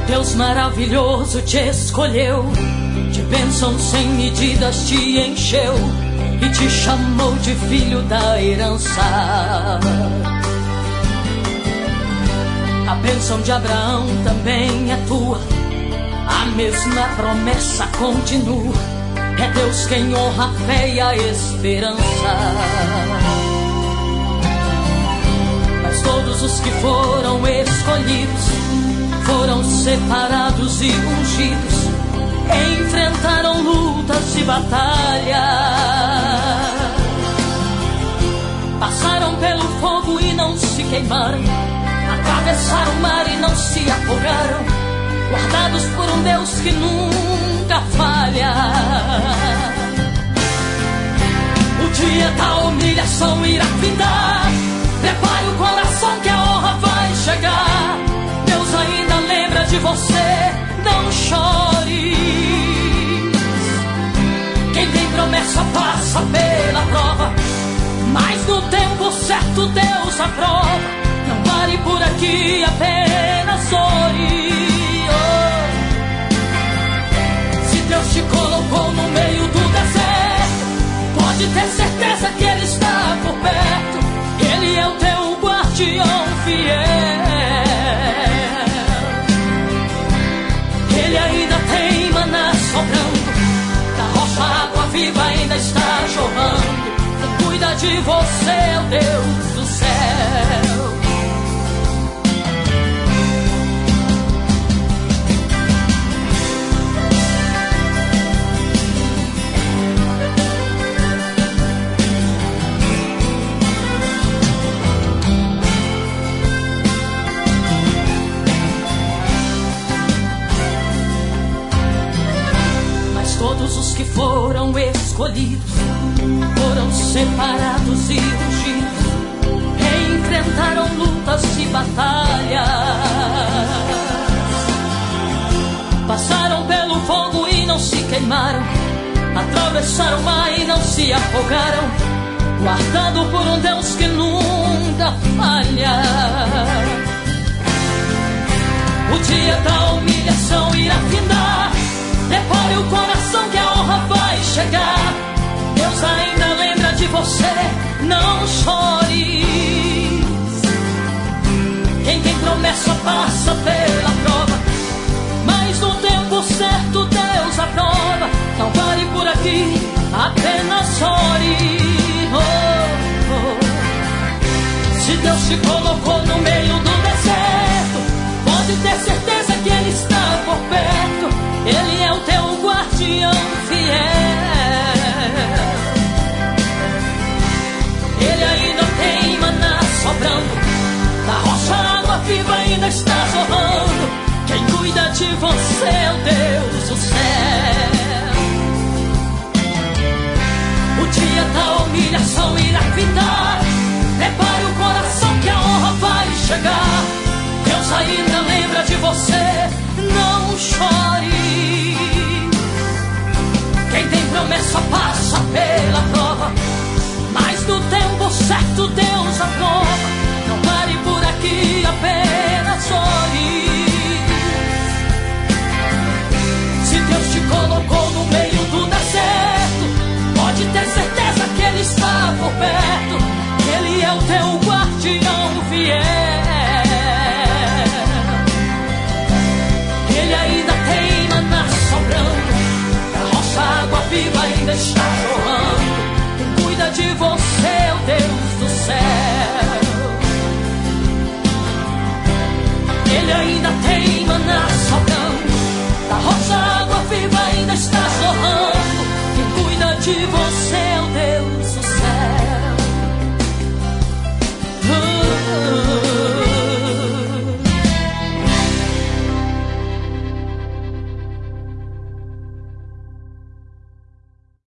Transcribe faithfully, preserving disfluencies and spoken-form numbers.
Deus maravilhoso te escolheu, de bênção sem medidas te encheu e te chamou de filho da herança. A bênção de Abraão também é tua, a mesma promessa continua. É Deus quem honra a fé e a esperança. Mas todos os que foram escolhidos foram separados e ungidos, enfrentaram lutas e batalhas, passaram pelo fogo e não se queimaram, atravessaram o mar e não se afogaram, guardados por um Deus que nunca falha. O dia da humilhação irá findar, prepare o coração que a honra vai chegar. Deus ainda lembra de você, não chore. Quem tem promessa passa pela prova, mas no tempo certo Deus aprova. Não pare por aqui, apenas ore. Oh. Se Deus te colocou no meio do deserto, pode ter certeza que Ele está por perto. Ele é o teu guardião fiel. Ele ainda tem maná sobrando, da rocha a água viva ainda está jorrando. Quem cuida de você é o Deus do céu. Todos os que foram escolhidos foram separados e ungidos, enfrentaram lutas e batalhas, passaram pelo fogo e não se queimaram, atravessaram o mar e não se afogaram, guardado por um Deus que nunca falha. O dia da humilhação irá findar, prepare o coração que a honra vai chegar. Deus ainda lembra de você, não chore. Quem tem promessa passa pela prova, mas no tempo certo Deus aprova. Não pare por aqui, apenas ore. Oh, oh. Se Deus te colocou no meio do deserto, pode ter certeza que Ele está por perto. Ele é o teu guardião fiel. Ele ainda tem maná sobrando, da rocha a água viva ainda está jorrando. Quem cuida de você é o Deus do céu. O dia da humilhação irá findar, prepare o coração que a honra vai chegar. Deus ainda lembra de você, não chore. Quem tem promessa passa pela prova, mas no tempo certo Deus aprova. Não pare por aqui, apenas ore. Se Deus te colocou no meio do deserto, pode ter certeza que Ele está por perto. Ele é o teu guardião fiel. Ele ainda tem maná sobrando, da rocha a água viva ainda está jorrando. Quem cuida de você é o Deus do céu. Ele ainda tem maná sobrando, da rocha a água viva ainda está jorrando. Quem cuida de você